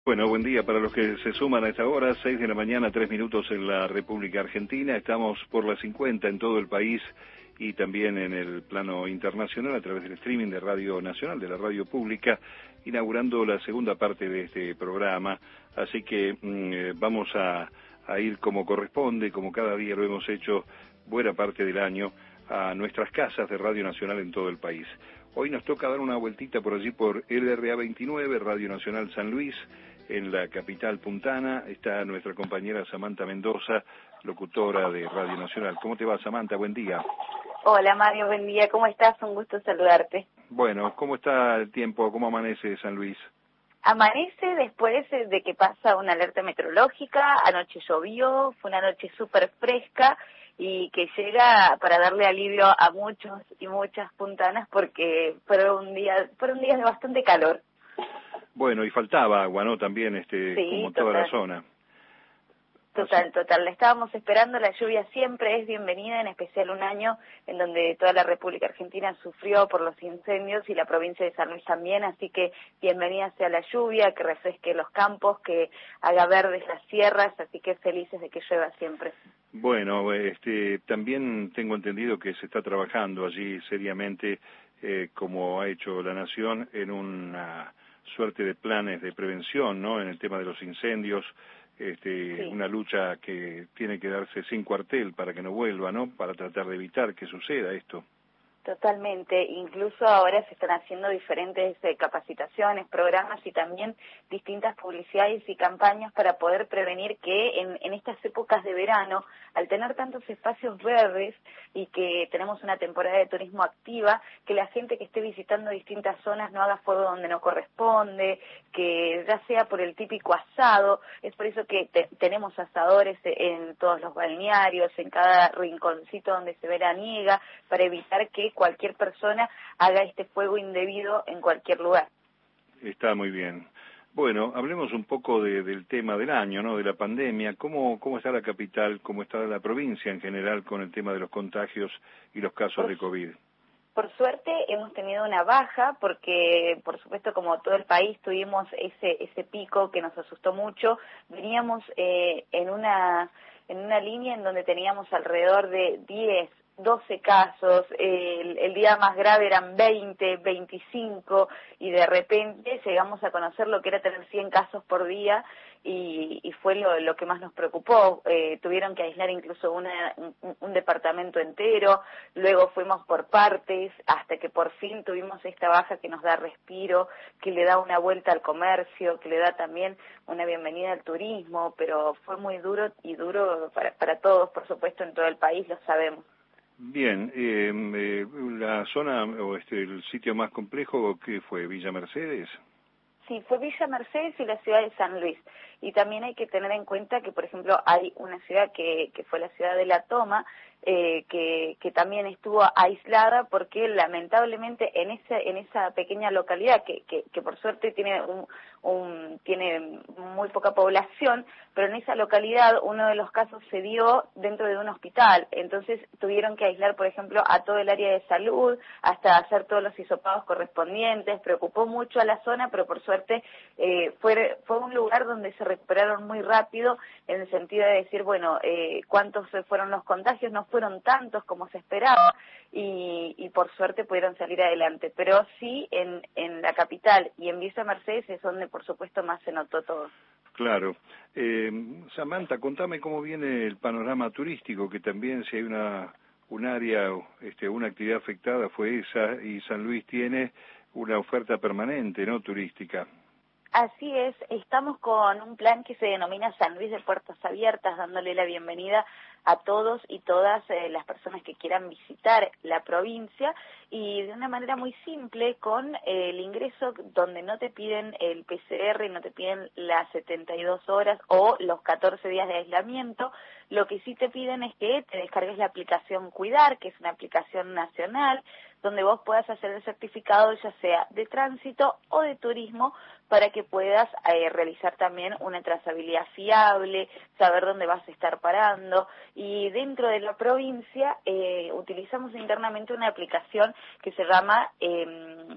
Bueno, buen día para los que se suman a esta hora, 6 de la mañana, 3 minutos en la República Argentina. Estamos por las 50 en todo el país y también en el plano internacional a través del streaming de Radio Nacional, de la radio pública, inaugurando la segunda parte de este programa. Así que vamos a ir como corresponde, como cada día lo hemos hecho buena parte del año, a nuestras casas de Radio Nacional en todo el país. Hoy nos toca dar una vueltita por allí por LRA 29, Radio Nacional San Luis, en la capital puntana. Está nuestra compañera Samantha Mendoza, locutora de Radio Nacional. ¿Cómo te va, Samantha? Buen día. Hola, Mario, buen día. ¿Cómo estás? Un gusto saludarte. Bueno, ¿cómo está el tiempo? ¿Cómo amanece San Luis? Amanece después de que pasa una alerta meteorológica. Anoche llovió, fue una noche súper fresca y que llega para darle alivio a muchos y muchas puntanas porque fueron días de bastante calor. Bueno, y faltaba agua, ¿no? También, Sí, como total. toda la zona. Total. La estábamos esperando, la lluvia siempre es bienvenida, en especial un año en donde toda la República Argentina sufrió por los incendios y la provincia de San Luis también, así que bienvenida sea la lluvia, que refresque los campos, que haga verdes las sierras, así que felices de que llueva siempre. Bueno, también tengo entendido que se está trabajando allí seriamente, como ha hecho la Nación, en una suerte de planes de prevención, ¿no? En el tema de los incendios, Sí. Una lucha que tiene que darse sin cuartel para que no vuelva, ¿no? Para tratar de evitar que suceda esto. Totalmente, incluso ahora se están haciendo diferentes capacitaciones, programas y también distintas publicidades y campañas para poder prevenir que en estas épocas de verano, al tener tantos espacios verdes y que tenemos una temporada de turismo activa, que la gente que esté visitando distintas zonas no haga fuego donde no corresponde, que ya sea por el típico asado. Es por eso que tenemos asadores en todos los balnearios, en cada rinconcito donde se veraniega, para evitar que cualquier persona haga este fuego indebido en cualquier lugar. Está muy bien. Bueno, hablemos un poco del tema del año, ¿no? De la pandemia. ¿Cómo está la capital, cómo está la provincia en general con el tema de los contagios y los casos de COVID? Por suerte hemos tenido una baja porque, por supuesto, como todo el país tuvimos ese pico que nos asustó mucho. Veníamos en una línea en donde teníamos alrededor de 10, 12 casos, el día más grave eran 20, 25 y de repente llegamos a conocer lo que era tener 100 casos por día y fue lo que más nos preocupó. Tuvieron que aislar incluso un departamento entero, luego fuimos por partes hasta que por fin tuvimos esta baja que nos da respiro, que le da una vuelta al comercio, que le da también una bienvenida al turismo, pero fue muy duro para todos, por supuesto, en todo el país, lo sabemos. Bien, la zona o el sitio más complejo, ¿qué fue? ¿Villa Mercedes? Sí, fue Villa Mercedes y la ciudad de San Luis. Y también hay que tener en cuenta que, por ejemplo, hay una ciudad que fue la ciudad de La Toma, que también estuvo aislada porque lamentablemente en esa pequeña localidad que por suerte tiene tiene muy poca población, pero en esa localidad uno de los casos se dio dentro de un hospital. Entonces tuvieron que aislar, por ejemplo, a todo el área de salud, hasta hacer todos los hisopados correspondientes. Preocupó mucho a la zona, pero por suerte fue un lugar donde se recuperaron muy rápido, en el sentido de decir, bueno, cuántos fueron los contagios, no fueron tantos como se esperaba y por suerte pudieron salir adelante. Pero sí en la capital y en Villa Mercedes es donde por supuesto más se notó todo. Claro. Samantha, contame cómo viene el panorama turístico, que también si hay un área, una actividad afectada fue esa, y San Luis tiene una oferta permanente, ¿no? Turística. Así es, estamos con un plan que se denomina San Luis de Puertas Abiertas, dándole la bienvenida a todos y todas las personas que quieran visitar la provincia y de una manera muy simple con el ingreso donde no te piden el PCR, no te piden las 72 horas o los 14 días de aislamiento. Lo que sí te piden es que te descargues la aplicación Cuidar, que es una aplicación nacional, donde vos puedas hacer el certificado ya sea de tránsito o de turismo para que puedas realizar también una trazabilidad fiable, saber dónde vas a estar parando. Y dentro de la provincia utilizamos internamente una aplicación que se llama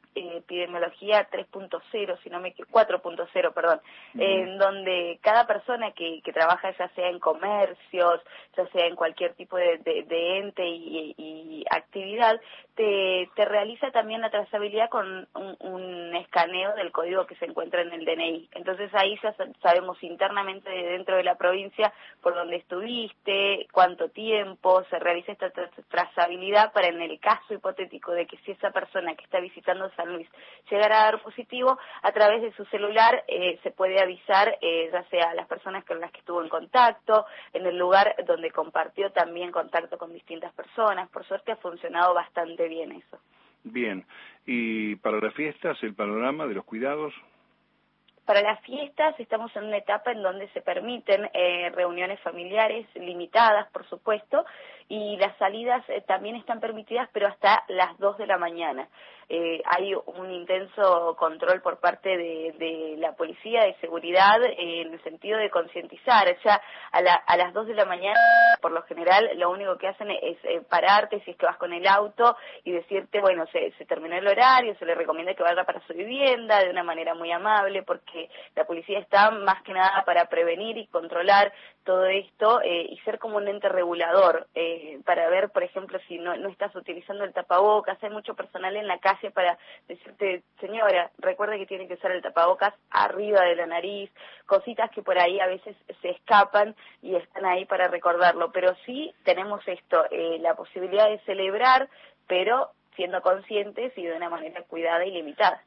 epidemiología 3.0, si no me equivoco, 4.0, perdón, en donde cada persona que trabaja, ya sea en comercios, ya sea en cualquier tipo de ente y actividad, te realiza también la trazabilidad con un escaneo del código que se encuentra en el DNI. Entonces ahí ya sabemos internamente dentro de la provincia por dónde estuviste, cuánto tiempo, se realiza esta trazabilidad para, en el caso hipotético de que si esa persona que está visitando San Luis llegara a dar positivo, a través de su celular se puede avisar ya sea a las personas con las que estuvo en contacto, en el lugar donde compartió también contacto con distintas personas. Por suerte ha funcionado bastante bien eso. Bien, y para las fiestas, el panorama de los cuidados. Para las fiestas estamos en una etapa en donde se permiten reuniones familiares limitadas, por supuesto, y las salidas también están permitidas, pero hasta las 2 de la mañana. Hay un intenso control por parte de la policía de seguridad en el sentido de concientizar. Ya a las 2 de la mañana, por lo general, lo único que hacen es pararte si es que vas con el auto y decirte, bueno, se terminó el horario, se le recomienda que vaya para su vivienda de una manera muy amable, porque la policía está más que nada para prevenir y controlar todo esto y ser como un ente regulador, para ver, por ejemplo, si no estás utilizando el tapabocas. Hay mucho personal en la calle para decirte, señora, recuerde que tiene que usar el tapabocas arriba de la nariz, cositas que por ahí a veces se escapan y están ahí para recordarlo. Pero sí tenemos esto, la posibilidad de celebrar, pero siendo conscientes y de una manera cuidada y limitada.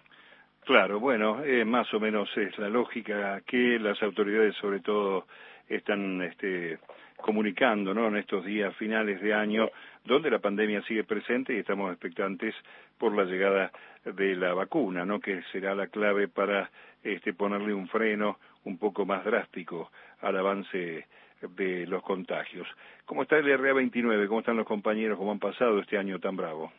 Claro, bueno, más o menos es la lógica que las autoridades sobre todo están comunicando, ¿no?, en estos días finales de año, donde la pandemia sigue presente y estamos expectantes por la llegada de la vacuna, ¿no?, que será la clave para ponerle un freno un poco más drástico al avance de los contagios. ¿Cómo está el RA29? ¿Cómo están los compañeros? ¿Cómo han pasado este año tan bravo?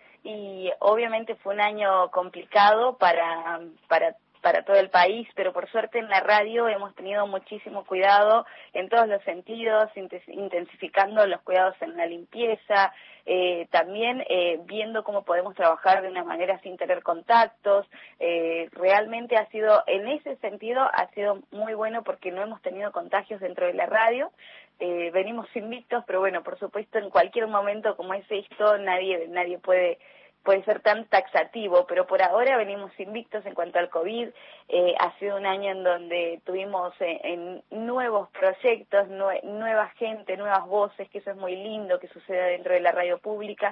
Y obviamente fue un año complicado para todo el país, pero por suerte en la radio hemos tenido muchísimo cuidado en todos los sentidos, intensificando los cuidados en la limpieza, también viendo cómo podemos trabajar de una manera sin tener contactos. Realmente en ese sentido ha sido muy bueno porque no hemos tenido contagios dentro de la radio. Venimos invictos, pero bueno, por supuesto en cualquier momento como es esto, nadie puede ser tan taxativo, pero por ahora venimos invictos en cuanto al COVID. Ha sido un año en donde tuvimos en nuevos proyectos, nueva gente, nuevas voces, que eso es muy lindo que suceda dentro de la radio pública,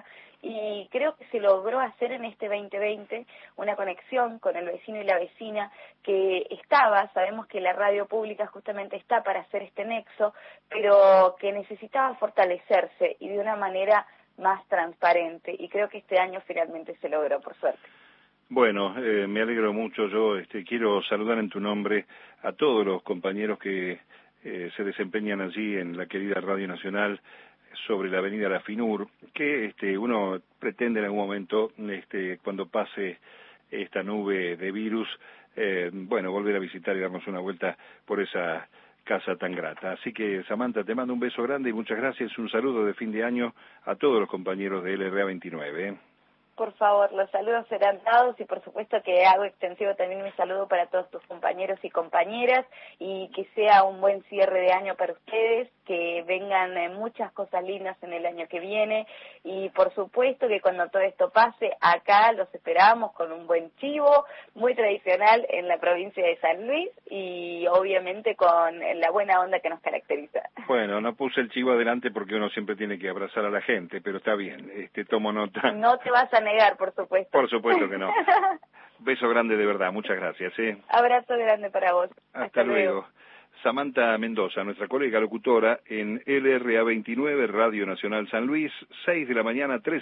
y creo que se logró hacer en este 2020 una conexión con el vecino y la vecina que sabemos que la radio pública justamente está para hacer este nexo, pero que necesitaba fortalecerse y de una manera más transparente, y creo que este año finalmente se logró, por suerte. Bueno, me alegro mucho. Yo quiero saludar en tu nombre a todos los compañeros que se desempeñan allí en la querida Radio Nacional sobre la avenida La Finur, que uno pretende en algún momento, cuando pase esta nube de virus, volver a visitar y darnos una vuelta por esa casa tan grata. Así que, Samantha, te mando un beso grande y muchas gracias. Un saludo de fin de año a todos los compañeros de LRA29. Por favor, los saludos serán dados y por supuesto que hago extensivo también mi saludo para todos tus compañeros y compañeras, y que sea un buen cierre de año para ustedes, que vengan muchas cosas lindas en el año que viene, y por supuesto que cuando todo esto pase, acá los esperamos con un buen chivo, muy tradicional en la provincia de San Luis, y obviamente con la buena onda que nos caracteriza. Bueno, no puse el chivo adelante porque uno siempre tiene que abrazar a la gente, pero está bien, tomo nota. No te vas a negar, por supuesto. Por supuesto que no. Beso grande de verdad, muchas gracias. Abrazo grande para vos. Hasta luego. Samantha Mendoza, nuestra colega locutora en LRA29, Radio Nacional San Luis, 6 de la mañana, 13.